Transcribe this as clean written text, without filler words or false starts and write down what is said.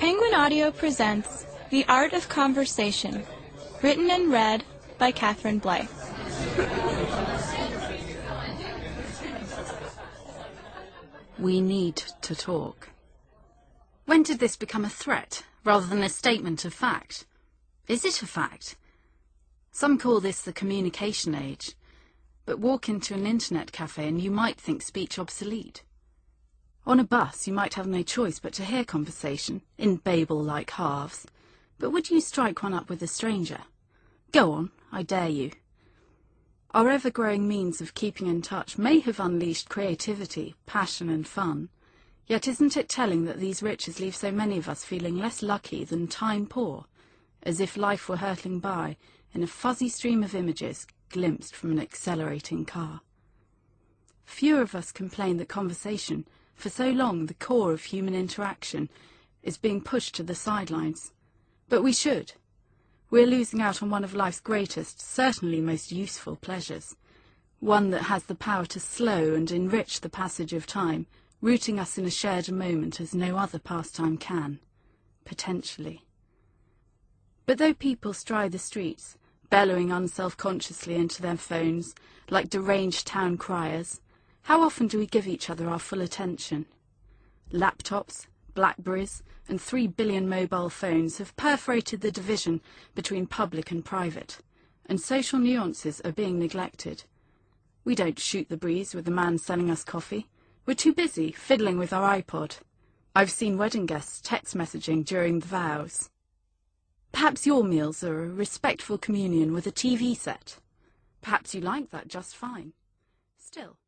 Penguin Audio presents The Art of Conversation, written and read by Catherine Blythe. We need to talk. When did this become a threat rather than a statement of fact? Is it a fact? Some call this the communication age, but walk into an internet cafe and you might think speech obsolete. On a bus you might have no choice but to hear conversation in Babel-like halves, but would you strike one up with a stranger? Go on, I dare you. Our ever-growing means of keeping in touch may have unleashed creativity, passion and fun, yet isn't it telling that these riches leave so many of us feeling less lucky than time poor, as if life were hurtling by in a fuzzy stream of images glimpsed from an accelerating car? Fewer of us complain that conversation, for so long the core of human interaction, is being pushed to the sidelines. But we should. We're losing out on one of life's greatest, certainly most useful pleasures, one that has the power to slow and enrich the passage of time, rooting us in a shared moment as no other pastime can, potentially. But though people stride the streets, bellowing unself-consciously into their phones, like deranged town criers, how often do we give each other our full attention? Laptops, Blackberries, and 3 billion mobile phones have perforated the division between public and private, and social nuances are being neglected. We don't shoot the breeze with the man selling us coffee. We're too busy fiddling with our iPod. I've seen wedding guests text messaging during the vows. Perhaps your meals are a respectful communion with a TV set. Perhaps you like that just fine. Still,